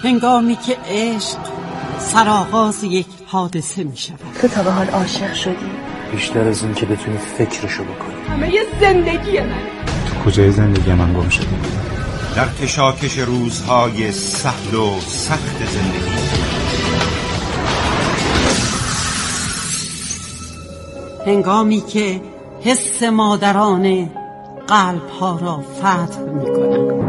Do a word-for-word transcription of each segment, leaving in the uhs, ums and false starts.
هنگامی که عشق سرآغاز یک حادثه می شود. تو تا به حال عاشق شدی؟ بیشتر از این که بتونی فکرشو بکنی. همه یه زندگی من. تو کجای زندگی من گم شدی؟ در کشاکش روزهای سهل و سخت زندگی. هنگامی که حس مادرانه قلب‌ها را فتح می‌کنند.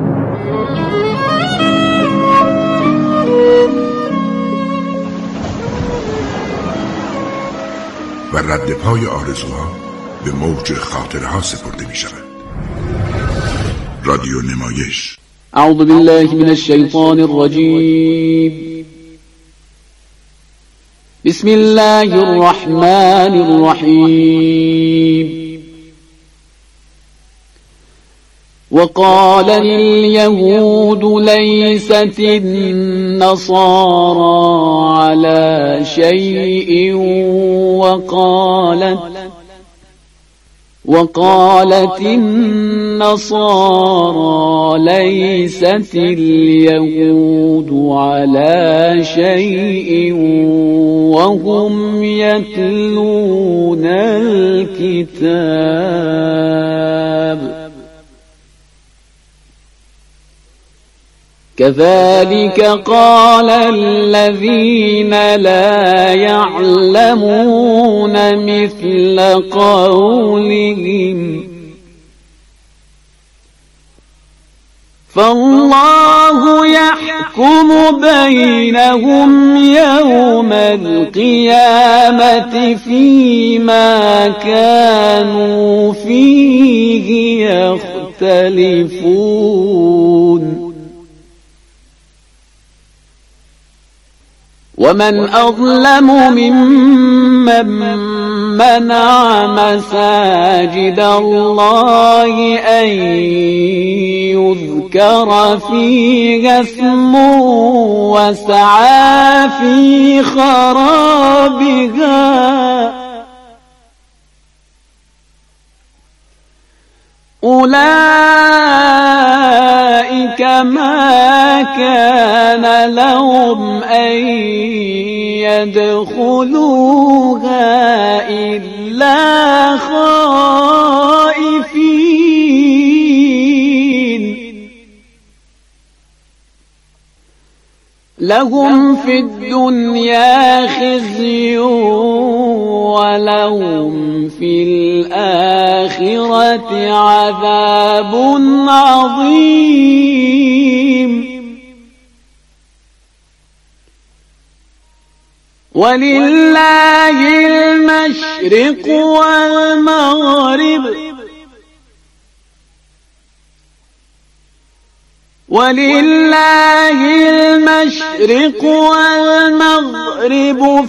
و رد پای آرزوها به موج خاطرها سپرده می شود. رادیو نمایش. اعوذ بالله من الشیطان الرجیم. بسم الله الرحمن الرحیم. وقال اليهود ليست النصارى على شيء وقالت وقالت النصارى ليست اليهود على شيء وهم يتلون الكتاب كذلك قال الذين لا يعلمون مثل قولهم فالله يحكم بينهم يوم القيامة فيما كانوا فيه يختلفون ومن أظلم ممن منع مساجد الله أن يذكر فيها اسمه وسعى في خرابها أولئك ما كان لهم أن يدخلوها إلا خائفين لهم في الدنيا خزي ولهم في الآخرة عذاب عظيم ولله المشرق والمغرب ولله المشرق والمغرب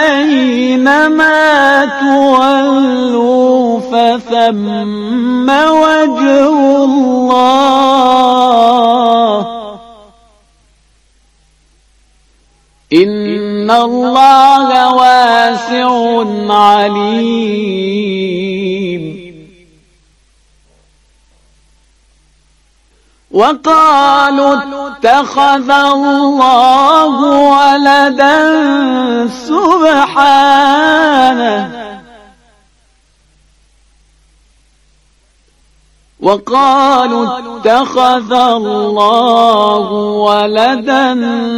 فأينما تولوا فثم وجه الله إن الله واسع عليم وقالوا اتخذ الله ولدا سبحانه وقالوا اتخذ الله ولدا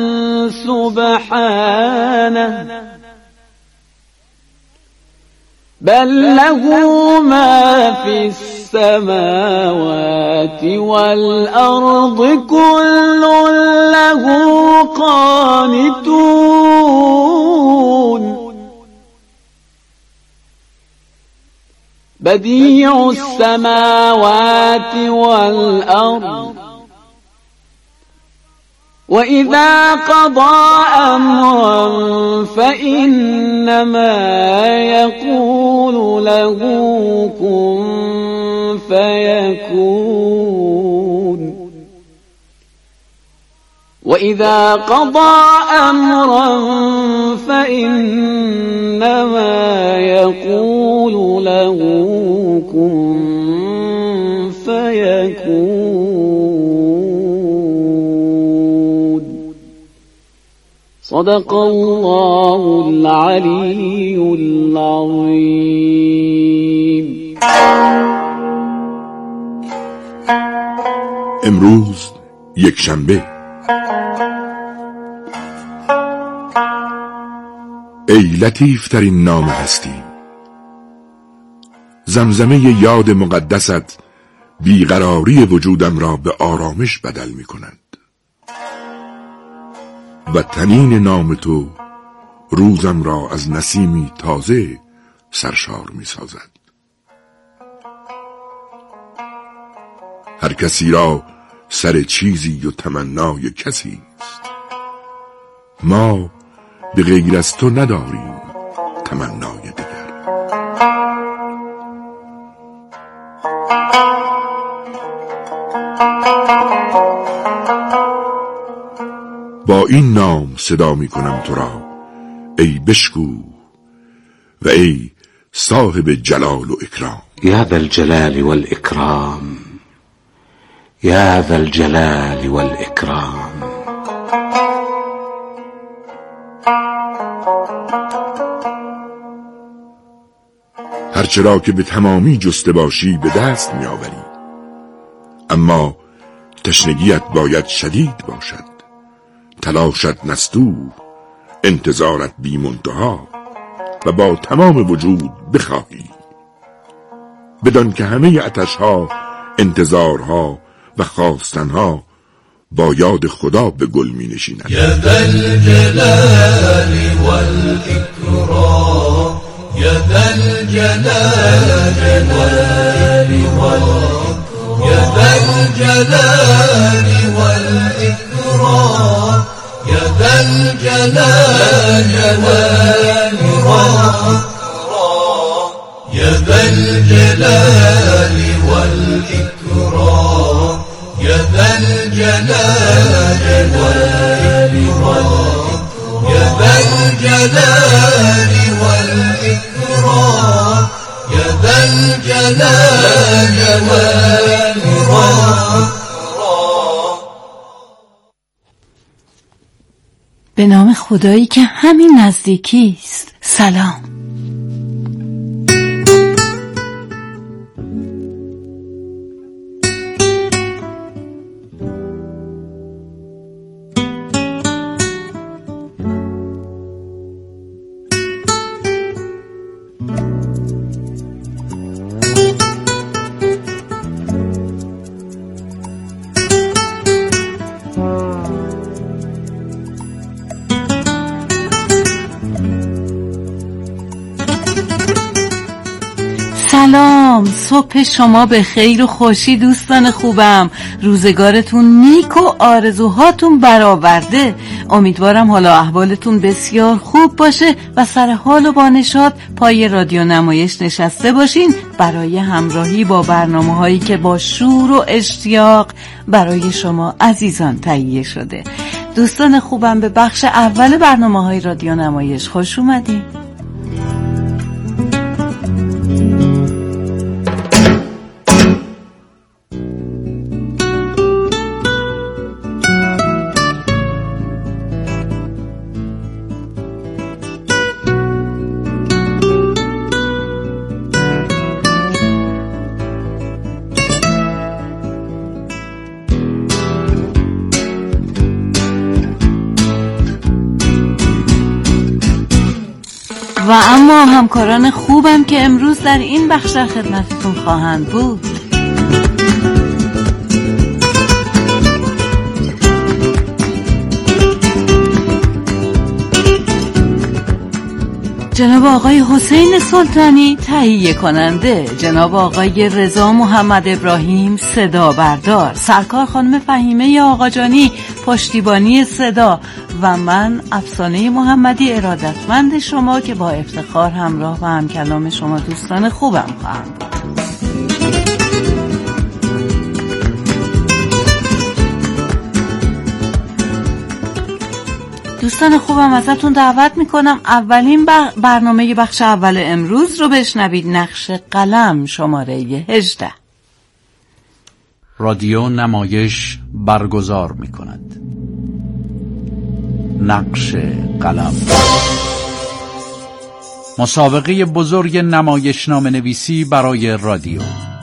سبحانه بل له ما في السماوات والأرض كل له قانتون بديع السماوات والأرض وإذا قضى أمرا فإنما يقول له كن فيكون وإذا قضى أمرا فإنما يقول له كن فيكون صدق الله العلی العظیم. امروز یک شنبه. ای لطیف ترین نام هستی، زمزمه یاد مقدست بیقراری وجودم را به آرامش بدل می کند و تنین نام تو روزم را از نسیمی تازه سرشار می سازد. هر کسی را سر چیزی و تمنای کسی است، ما به غیر از تو نداریم تمنای دیگر. با این نام صدا می کنم تو را ای بشکو و ای صاحب جلال و اکرام. یا ذا الجلال والاکرام، یا ذا الجلال والاکرام. هرچرا که به تمامی جسته باشی به دست می آوری، اما تشنگیت باید شدید باشد، تلاشت نستوه، انتظارت بی منتها و با تمام وجود بخواهی، بدان که همه عطشها، انتظارها و خواستنها با یاد خدا به گل می نشیند. یا ذا الجلال والاکرام، یا ذا الجلال والاکرام، یا ذا الجلال والاکرام، یا ذا الجلال والاکرام، یا ذا الجلال والاکرام، یا ذا الجلال والاکرام، یا ذا الجلال والاکرام، یا ذا الجلال والاکرام. به نام خدایی که همین نزدیکی است. سلام. سلام، صبح شما به خیر و خوشی دوستان خوبم. روزگارتون نیک و آرزوهاتون برآورده. امیدوارم حالا احوالتون بسیار خوب باشه و سر حال و با نشاط پای رادیو نمایش نشسته باشین برای همراهی با برنامه هایی که با شور و اشتیاق برای شما عزیزان تهیه شده. دوستان خوبم، به بخش اول برنامه های رادیو نمایش خوش اومدید. و اما همکاران خوبم که امروز در این بخش در خدمتتون خواهند بود. جناب آقای حسین سلطانی تهیه کننده، جناب آقای رضا محمد ابراهیم صدا بردار، سرکار خانم فهیمه آقاجانی پشتیبانی صدا و من افسانه محمدی ارادتمند شما که با افتخار همراه و همکلام شما دوستان خوبم خواهم بود. دوستان خوبم، ازتون دعوت میکنم اولین برنامه بخش اول امروز رو بشنوید. نقش قلم شماره هجده. رادیو نمایش برگزار میکند نقش قلم. مسابقه بزرگ نمایشنامه نویسی برای رادیو.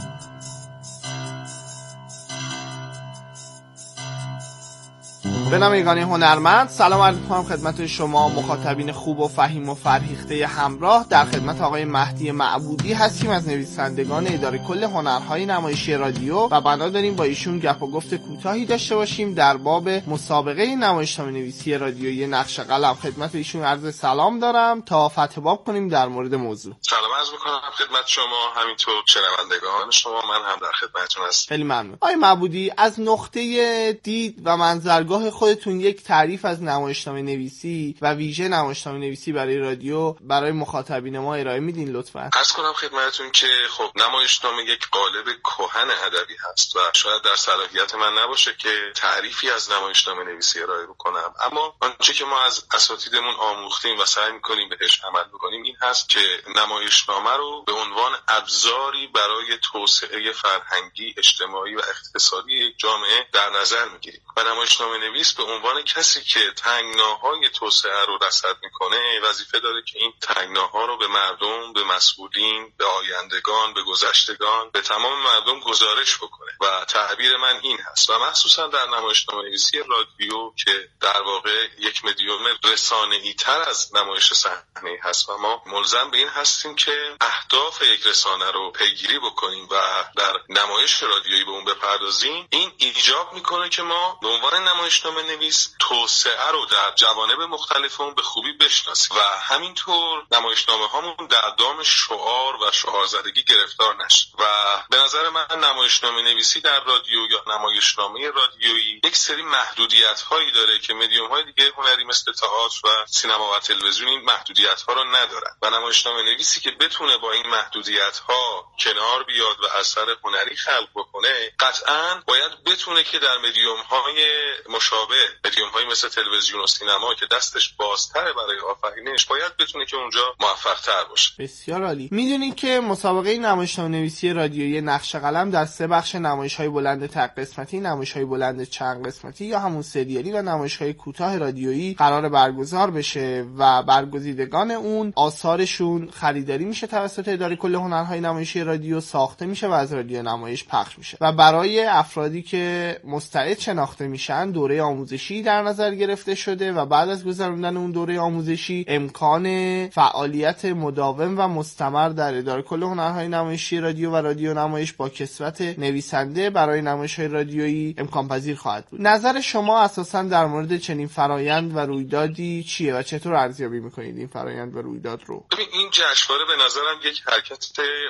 به نام یگانه هنرمند سلام عرض می‌کنم خدمت شما مخاطبین خوب و فهیم و فرهیخته همراه. در خدمت آقای مهدی معبودی هستیم از نویسندگان اداره کل هنرهای نمایشی رادیو و بنا داریم با ایشون گپ و گفت کوتاهی داشته باشیم در باب مسابقه نمایشنامه نویسی رادیویی نقش قلم. خدمت ایشون عرض سلام دارم تا فتح باب کنیم در مورد موضوع. سلام عرض می‌کنم خدمت شما، همینطور شنوندگان شما، من هم در خدمتتون هستم. خیلی ممنون. آقای معبودی، از نقطه دید و منظرگاه خودتون یک تعریف از نمایشنامه نویسی و ویژه نمایشنامه نویسی برای رادیو برای مخاطبین ما ارائه میدین لطفاً؟ عرض کنم خدمتتون که خب نمایشنامه یک قالب کهن ادبی هست و شاید در صلاحیت من نباشه که تعریفی از نمایشنامه نویسی ارائه بکنم، اما آنچه که ما از اساتیدمون آموختیم و سعی می‌کنیم بهش عمل بکنیم این هست که نمایشنامه رو به عنوان ابزاری برای توسعه فرهنگی، اجتماعی و اقتصادی یک جامعه در نظر می‌گیریم و نمایشنامه نویس به عنوان کسی که تنگناهای توسعه رو رصد میکنه وظیفه داره که این تنگناها رو به مردم، به مسئولین، به آیندگان، به گذشتگان، به تمام مردم گزارش بکنه و تعبیر من این هست و مخصوصا در نمایشنامه نویسی رادیو که در واقع یک مدیوم رسانه‌ای تر از نمایش صحنه‌ای هست و ما ملزم به این هستیم که اهداف یک رسانه رو پیگیری بکنیم و در نمایش رادیویی به اون بپردازیم. این ایجاب میکنه که ما به عنوان نمایشنامه نویس توسعه رو در جوانب مختلف اون به خوبی بشناسیم و همینطور نمایشنامه هامون در دام شعار و شعارزدگی گرفتار نشه و به نظر من نمایشنامه نویسی در رادیو یا نمایشنامه رادیویی یک سری محدودیت هایی داره که مدیوم های دیگه هنری مثل تئاتر و سینما و تلویزیون این محدودیت ها رو ندارن و نمایشنامه نویسی که بتونه با این محدودیت ها کنار بیاد و اثر هنری خلق بکنه قطعاً باید بتونه که در مدیوم های مشابه مدیوم های مثل تلویزیون و سینما که دستش بازتره برای آفرینش باید بتونه که اونجا موفق تر باشه. بسیار عالی. میدونید که مسابقه نمایشنامه نویسی رادیویی نقش قلم در سه بخش نمایش های بلند تک قسمتی، نمایش های بلند چند قسمتی یا همون سریالی و نمایش های کوتاه رادیویی قرار برگزار بشه و برگزیدگان اون آثارشون خریداری میشه توسط اداره کل هنرهای نمایشی رادیو، ساخته میشه و از رادیو نمایش پخش میشه و برای افرادی که مستعد شناخته میشن دوره آموزشی در نظر گرفته شده و بعد از گذراندن اون دوره آموزشی امکان فعالیت مداوم و مستمر در اداره کل هنرهای نمایشی رادیو و رادیو نمایش با کسوت نویسنده برای نمایش‌های رادیویی امکان پذیر خواهد بود. نظر شما اساساً در مورد چنین فرایند و رویدادی چیه و چطور ارزیابی می‌کنید این فرایند و رویداد رو؟ ببین این جشنواره به نظرم یک حرکت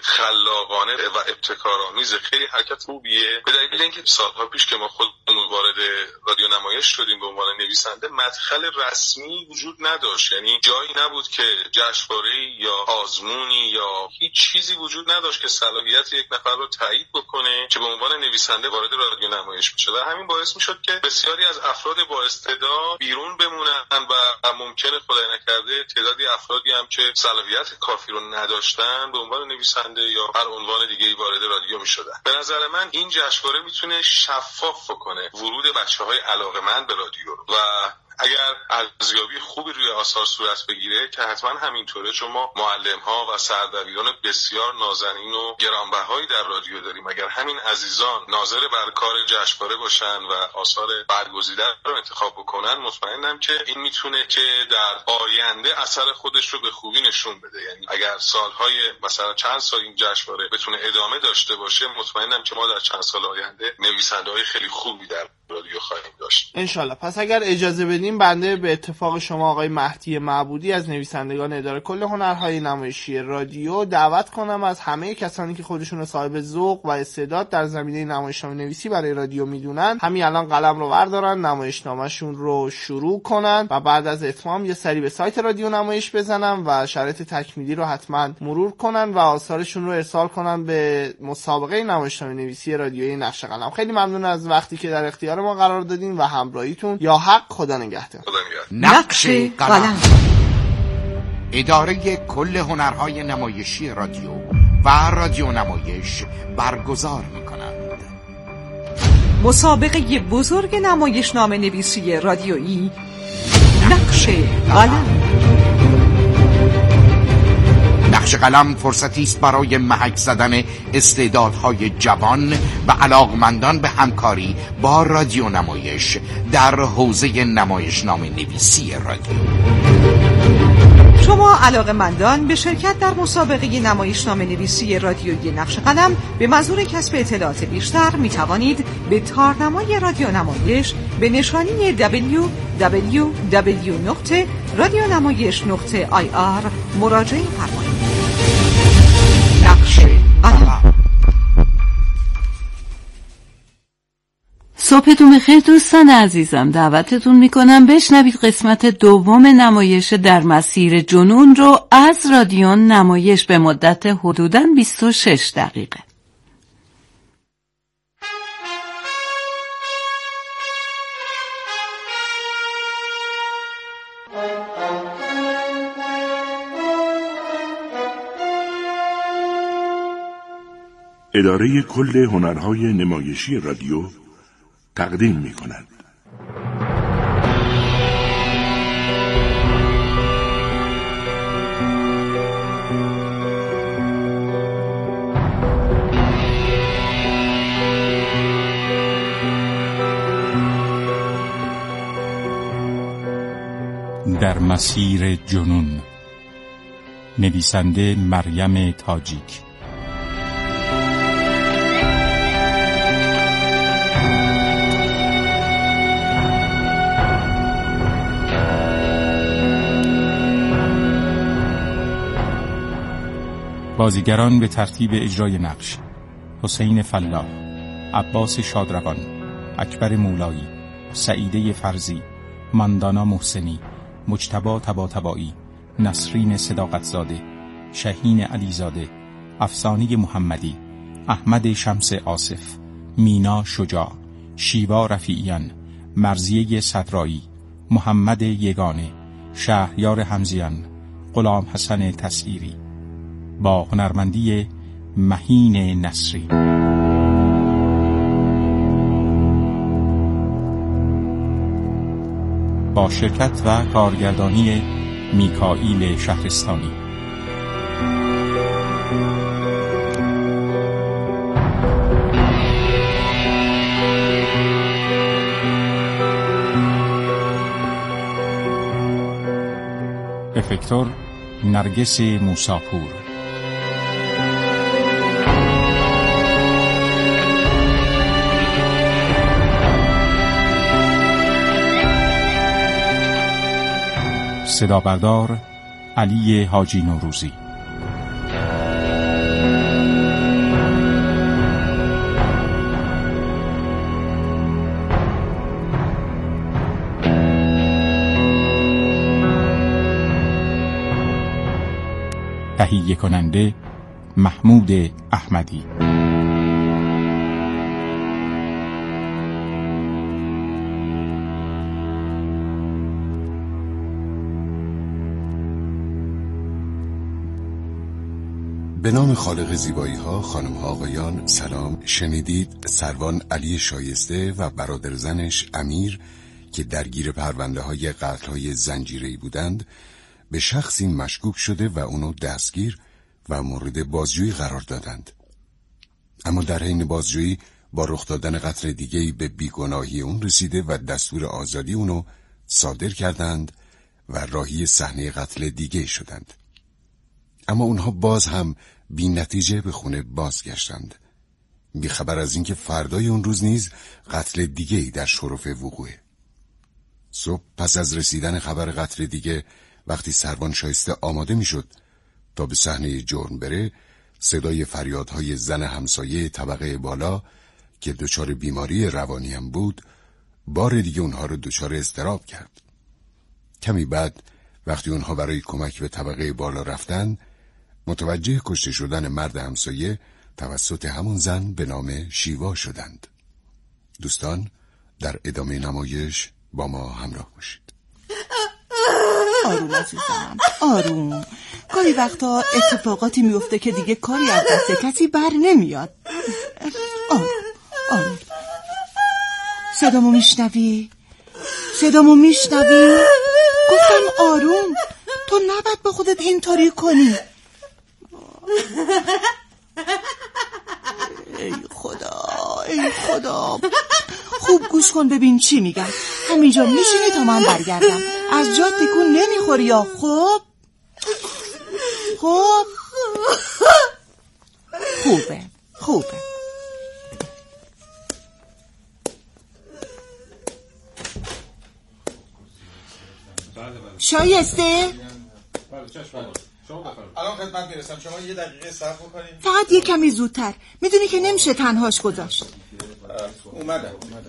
خلاقانه و ابتکارآمیز، خیلی حرکت خوبیه به دلیل اینکه سال‌ها پیش که ما خودمون وارد رادیو نمایش شدیم به عنوان نویسنده مدخل رسمی وجود نداشت، یعنی جایی نبود که جشنواره یا آزمونی یا هیچ چیزی وجود نداشت که صلاحیت یک نفر رو تایید بکنه که به عنوان نویسنده وارد رادیو نمایش بشه و همین باعث میشد که بسیاری از افراد با استعداد بیرون بمونن و ممکنه خدای نکرده تعدادی افرادی هم که صلاحیت کافی رو نداشتن به عنوان نویسنده یا هر عنوان دیگه‌ای وارد رادیو میشدن. به نظر من این جشنواره میتونه شفاف بکنه ورود بچه‌های علاقه‌مند به رادیو و اگر ارزیابی خوبی روی آثار صورت بگیره که حتما همینطوره، چون ما معلم‌ها و سردبیران بسیار نازنین و گرانبهایی در رادیو داریم، اگر همین عزیزان ناظر بر کار جشنواره باشن و آثار برگزیده رو انتخاب بکنن مطمئنم که این میتونه که در آینده اثر خودش رو به خوبی نشون بده. یعنی اگر سالهای مثلا چند سال این جشنواره بتونه ادامه داشته باشه مطمئنم که ما در چند سال آینده نویسنده‌های خیلی خوبی در رادیو خواهیم داشت ان شاء الله. پس اگر اجازه بدین بنده به اتفاق شما آقای مهدی معبودی از نویسندگان اداره کل هنرهای نمایشی رادیو دعوت کنم از همه کسانی که خودشون رو صاحب ذوق و استعداد در زمینه نمایشنامه نویسی برای رادیو میدونن همین الان قلم رو بردارن، نمایشنامه‌شون رو شروع کنن و بعد از اتمام یه سری به سایت رادیو نمایش بزنن و شرایط تکمیلی رو حتما مرور کنن و آثارشون رو ارسال کنن به مسابقه نمایشنامه نویسی رادیویی نقش قلم. خیلی ممنون از وقتی که در اختیار ما قرار دادین و همراهیتون. یا حق. خدا نگهدار. نقش قلم، اداره کل هنرهای نمایشی رادیو و رادیو نمایش برگزار می‌کنند. مسابقه بزرگ نمایشنامه نویسی رادیویی نقش قلم. نقش قلم فرصتی است برای محک زدن استعدادهای جوان و علاقمندان به همکاری با رادیو نمایش در حوزه نمایشنامه نویسی رادیو. شما علاقمندان به شرکت در مسابقه نمایشنامه نویسی رادیویی نقش قلم به منظور کسب اطلاعات بیشتر می توانید به تارنمای رادیو نمایش به نشانی دبلیو دبلیو دبلیو نقطه رادیو نمایش نقطه آی آر مراجعه فرمایید. نقش قلم. صبحتون بخیر دوستان عزیزم، دعوتتون میکنم بشنوید قسمت دوم نمایش در مسیر جنون رو از رادیو نمایش به مدت حدوداً بیست و شش دقیقه. اداره کل هنرهای نمایشی رادیو تقدیم می کند. در مسیر جنون، نویسنده مریم تاجیک. بازیگران به ترتیب اجرای نقش: حسین فلاح، عباس شادروان، اکبر مولایی، سعیده فرزی، ماندانا محسنی، مجتبی طباطبایی، نسرین صداقتزاده، شهین علیزاده، افسانه محمدی، احمد شمس آصف، مینا شجاع، شیوا رفیعیان، مرضیه صدرایی، محمد یگانه، شهریار حمزیان، غلام حسن تسعیری، با هنرمندی مهین نصری. با شرکت و کارگردانی میکائیل شهرستانی. افکتور نرگس موساپور. صدا بردار علی حاجی نوروزی. تهیه کننده محمود احمدی. به نام خالق زیبایی ها، خانم ها آقایان، سلام. شنیدید سروان علی شایسته و برادر زنش امیر که درگیر پرونده های قتل های زنجیره‌ای بودند به شخصی مشکوک شده و اونو دستگیر و مورد بازجویی قرار دادند. اما در حین بازجویی با رخ دادن قتل دیگه‌ای به بیگناهی اون رسیده و دستور آزادی اونو صادر کردند و راهی صحنه قتل دیگه شدند. اما اونها باز هم بی نتیجه به خونه بازگشتند، بی خبر از اینکه فردای اون روز نیز قتل دیگه‌ای در شرف وقوعه. صبح پس از رسیدن خبر قتل دیگه، وقتی سروان شایسته آماده میشد تا به صحنه جرم بره، صدای فریادهای زن همسایه طبقه بالا که دچار بیماری روانی هم بود، بار دیگه اونها رو دچار اضطراب کرد. کمی بعد وقتی اونها برای کمک به طبقه بالا رفتن، متوجه کشته شدن مرد همسایه توسط همون زن به نام شیوا شدند. دوستان، در ادامه نمایش با ما همراه باشید. آروم عزیزم، آروم. گاهی وقتا اتفاقاتی میفته که دیگه کاری از دست کسی بر نمیاد. آروم آروم. صدامو میشنوی؟ صدامو میشنوی؟ گفتم آروم. تو نباید با خودت اینطوری کنی. ای خدا ای خدا. خوب گوش کن ببین چی میگم. همینجا میشینی تا من برگردم. از جا تکون نمیخوری یا خوب؟ خوب خوبه خوبه. شایسته؟ الان خدمت میرسم. شما یه دقیقه صبر بکنید. فقط یه کمی زودتر. میدونی که نمیشه تنهاش گذاشت. اومدم اومدم.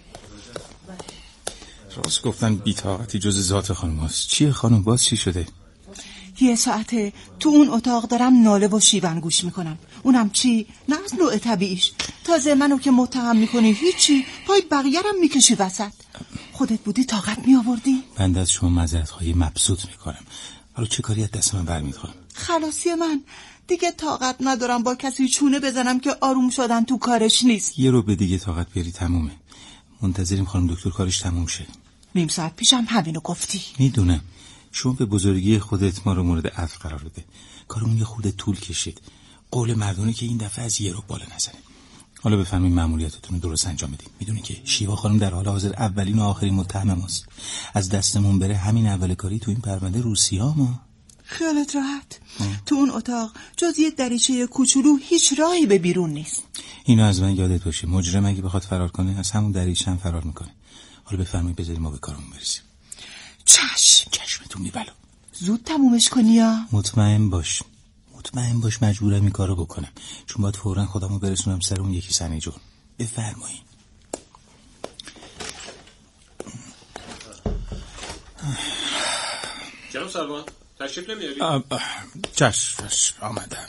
راست گفتن بی‌طاقتی جز ذات خانم هست. چیه خانم باز چی شده؟ یه ساعته تو اون اتاق دارم ناله و شیون گوش میکنم. اونم چی؟ نه از نوع طبیعیش. تازه منو که متهم میکنی هیچی، پای بقیه رم میکشی وسط. خودت بودی طاقت میآوردی؟ بنده از شما معذرت‌خواهی مبسوط میکنم. حالا چه کاری از دست من برمی‌خوام؟ خلاصی من دیگه طاقت ندارم با کسی چونه بزنم که آروم شدن تو کارش نیست. یه رو به دیگه طاقت بیاری تمومه. منتظریم خانم دکتر کارش تموم شه. نیم ساعت پیشم همینو گفتی. میدونم. شما به بزرگی خودت ما رو مورد عطف قرار بده. کارمون یه خورده طول کشید. قول مردونه که این دفعه از یه رو بالا نزنه. حالا بفرمایید مأموریتتون رو درست انجام بدید. میدونی که شیوا خانم در حال حاضر اولین و آخرین متهم ماست. از دستمون بره همین اول کاری تو این پرونده روسیه ما. خیالت راحت. تو اون اتاق جز یه دریچه کوچولو هیچ راهی به بیرون نیست. اینو از من یادت باشه. مجرم اگه بخواد فرار کنه از همون دریچه هم فرار میکنه. حالا بفرمایید بذارید ما به کارمون برسیم. چشم. چشمتون میبلم. زود تمومش کنی یا؟ مطمئن باش. مطمئن باش مجبورم این کارو بکنم. چون باید فوراً خودمو برسونم سر اون یکی صحنه جرم. بفرمایید. جناب سروان تشریف نمیاری؟ چشم چشم آمدم.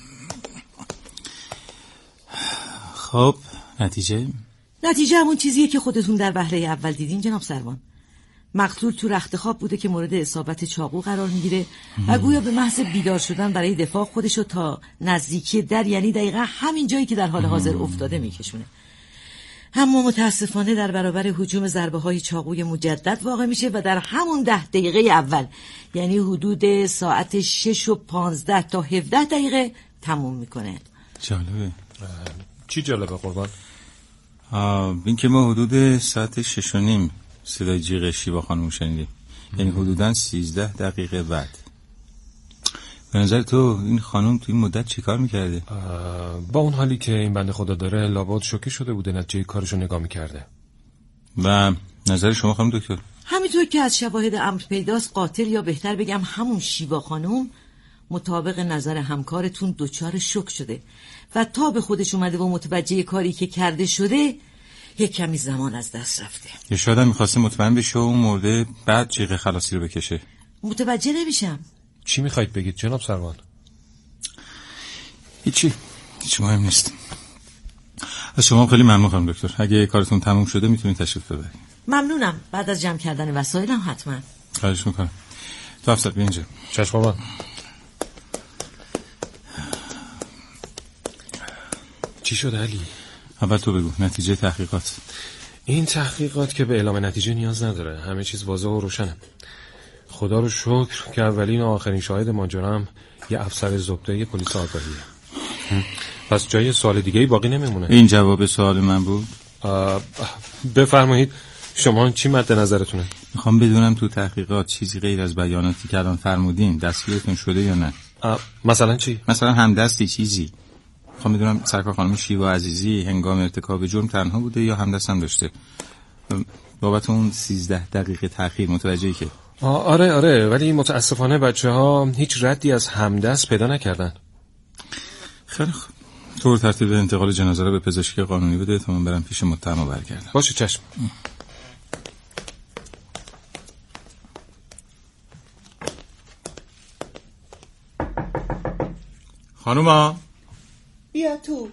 خب نتیجه؟ نتیجه همون چیزیه که خودتون در وهله اول دیدین جناب سروان. مقتول تو رخت خواب بوده که مورد اصابت چاقو قرار میگیره و گویا به محض بیدار شدن برای دفاع خودشو تا نزدیکی در، یعنی دقیقا همین جایی که در حال حاضر افتاده میکشونه. اما متاسفانه در برابر هجوم ضربه های چاقوی مجدد واقع میشه و در همون ده دقیقه اول، یعنی حدود ساعت شش و پانزده تا هفده دقیقه تموم میکنه. جالبه. چی جالبه قربان؟ این که ما حدود ساعت شش و نیم صدای جیغ شیوا خانم شنیدیم، یعنی حدوداً سیزده دقیقه بعد. به نظر تو این خانم تو این مدت چی کار میکرده؟ با اون حالی که این بنده خدا داره لابد شوکه شده بوده نتیجه کارشو نگاه میکرده. و نظر شما خانم دکتر؟ همینطور که از شواهد امر پیداست قاتل، یا بهتر بگم همون شیوا خانم، مطابق نظر همکارتون دچار شوک شده و تا به خودش اومده و متوجه کاری که کرده شده یک کمی زمان از دست رفته. یا شاید هم میخواسته مطمئن بشه اون مرده بعد جیغ خلاصی رو بکشه. متوجه نمیشم. چی میخواید بگید جناب سروان؟ هیچی هیچ مهم نیست. از شما خیلی ممنون خانم دکتر. اگه کارتون تموم شده میتونید تشریف ببرید. ممنونم. بعد از جمع کردن وسایلم حتما. خواهش میکنم. تو افسر بیا اینجا. چشم بابا. چی شد علی؟ اول تو بگو نتیجه تحقیقات. این تحقیقات که به اعلام نتیجه نیاز نداره، همه چیز واضح و روشنه. خدا رو شکر که اولین و آخرین شاهد ماجرام یه افسر زبده پلیس آگاهیه. پس جای سوال دیگه ای باقی نمیمونه. این جواب سوال من بود. بفرمایید شما چی مد نظرتونه؟ میخوام بدونم تو تحقیقات چیزی غیر از بیاناتی که الان فرمودین دستگیرتون شده یا نه. مثلا چی؟ مثلا همدستی چیزی. میخوام بدونم سرکار خانم شیوا عزیزی هنگام ارتکاب جرم تنها بوده یا همدست هم داشته. بابت اون سیزده دقیقه تأخیر متوجهی که؟ آره آره، ولی متاسفانه بچه ها هیچ ردی از همدست پیدا نکردن. خیلی خوب. طور ترتیب انتقال جنازه رو به پزشکی قانونی بده تا من برم پیش متهم و برگردم. باشه چشم. خانوما بیا تو.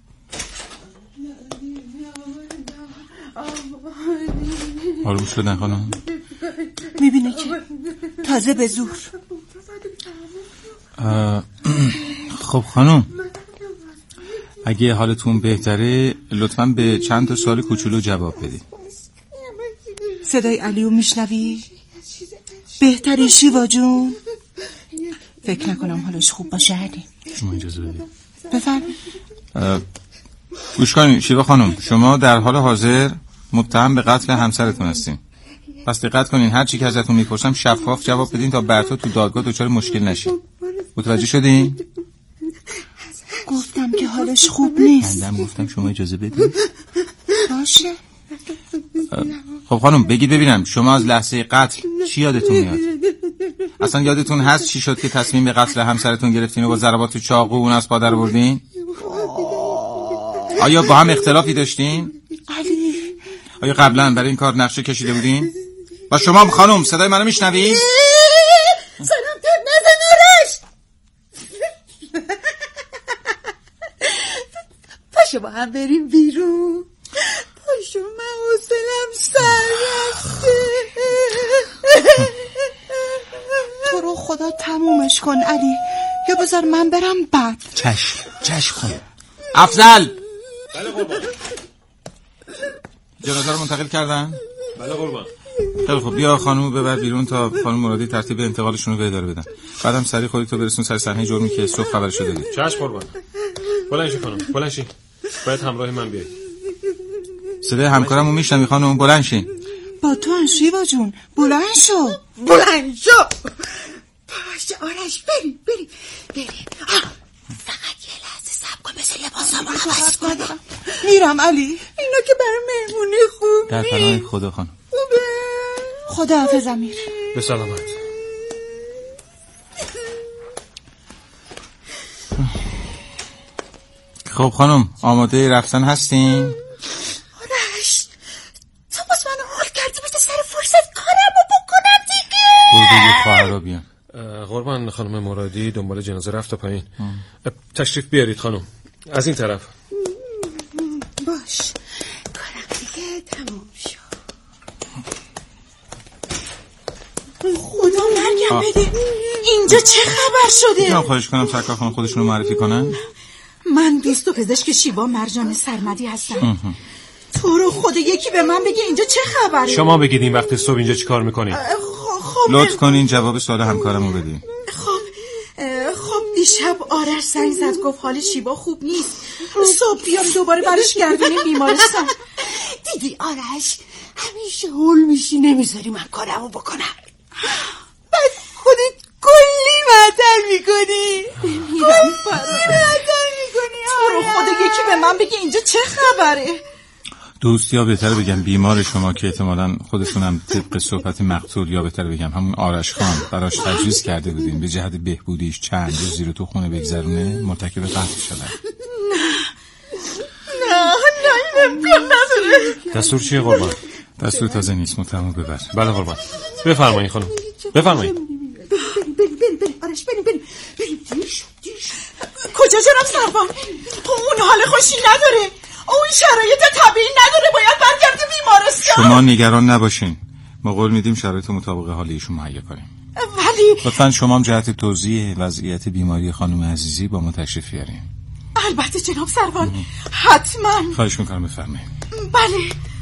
آروم شدن خانم؟ میبینی که تازه به زور. خب خانم اگه حالتون بهتره لطفاً به چند تا سوال کوچولو جواب بدید. صدای علیو میشنوی؟ بهتری شیوا جون؟ فکر نکنم حالش خوب باشه. علی شما اجازه بدید. بفرمایید. گوش کنید شیوا خانم، شما در حال حاضر متهم به قتل همسرتون هستین. پس دقت کنین هر چی که ازتون میپرسم شفاف جواب بدین تا برتا تو دادگاه دچار مشکل نشین. متوجه شدین؟ گفتم که حالش خوب نیست. بندم گفتم شما اجازه بدین. باشه. خب خانم بگید ببینم شما از لحظه قتل چی یادتون میاد؟ اصلا یادتون هست چی شد که تصمیم به قتل همسرتون گرفتین و با ضربات چاقو اون از پادر بردین؟ آیا با هم اختلافی داشتین؟ علی آیا قبلا برای این کار نقشه کشیده بودین؟ با شما خانم صدای منو میشنوید؟ سلام تب نزن آرش. پاشو با هم بریم بیرون. پاشو من حوصله‌ام سر گشته. تو رو خدا تمومش کن علی، یا بذار من برم بعد. چشم چشم خانم. افضل. بله قربان. جنازه رو منتقل کردن؟ بله قربان. خیلی خب بیا خانومو ببر بیرون تا خانم مرادی ترتیب انتقالشون رو به اداره بدن. بعدم سریع خودتو برسون سر صحنه جرمی که صبح خبرشو دادی. چشم قربان. بلند شو خانم، بلند شی. باید همراه من بیای. صدای همکارمو میشنوی خانم؟ بلند شین. با تو هم شیوا جون بلند شو. بلند شو. باشه آرش بریم بریم بریم. فقط یه لحظه صبر کن بذار لباسامو عوض کنم. میرم علی. اینا که برای مهمونی خوب در پناه خدا خانم. خوبه. خدا حافظ امیر. به سلامت. خب خانم آماده رفتن هستین؟ آرش تو باز منو حال کردی مثل سر فرصت کارمو بکنم دیگه. برو بگید خواهرها بیان. قربان خانم مرادی دنبال جنازه رفت تا پایین. تشریف بیارید خانم از این طرف. باش کارم دیگه تموم شد. خدا مرگم بده اینجا چه خبر شده؟ میتونم خواهش کنم سرکار خانم خودشونو معرفی کنن؟ من دوست و پزشک شیوا مرجان سرمدی هستم. تو رو خدا یکی به من بگه اینجا چه خبره؟ شما بگید این وقت صبح اینجا چی کار میکنید؟ خب لطف کنین جواب سوال همکارمو بدین. خب خب دیشب آرش زنگ زد گفت حال شیوا خوب نیست، صبح بیام دوباره برش گردونیم بیمارستان. دیدی آرش همیشه هول میشی نمیذاری من کارمو بکنم، بعد خودت کلی معطل میکنی. میرم کلی معطل میکنی. تو رو خدا یکی به من بگه اینجا چه خبره؟ دوست یا بهتر بگم بیمار شما که احتمالاً خودشونم طبق صحبت مقتول یا بهتر بگم همون آرش خان براش تجویز کرده بودین به جهت بهبودیش چند روز زیر تو خونه بگذرونه مرتکب قتل شده. نه نه این امکان نداره. دستور چیه قربان؟ دستور تازه نیست متهمو ببر. بله قربان بفرمایید خانم بفرمایید. بریم بریم بریم بریم آرش بریم بریم بریم. دیر شد دیر شد. کجا جناب سروان؟ اون حال خوشی نداره، اون شرایط طبیعی نداره، باید برگرده بیمارستان. شما نگران نباشین، ما قول میدیم شرایط مطابق حال ایشون مهیا کنیم. ولی لطفاً شما هم جهت توضیح وضعیت بیماری خانم عزیزی با ما تشریف بیارین. البته جناب سروان حتما. خواهش میکنم بفرمایید. بله.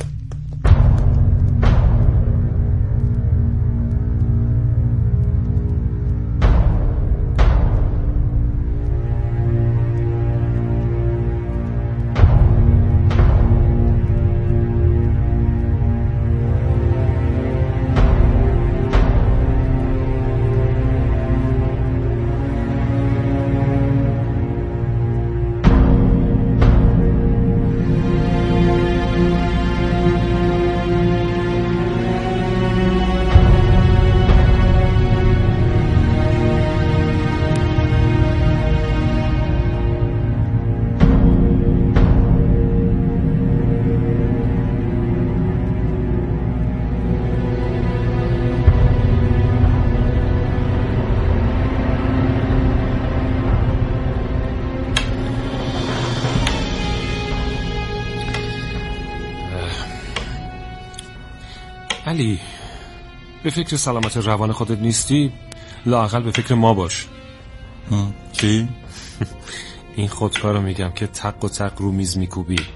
علی به فکر سلامت روان خودت نیستی؟ لااقل به فکر ما باش. چی؟ این خودکارو میگم که تق و تق رو میز میکوبی.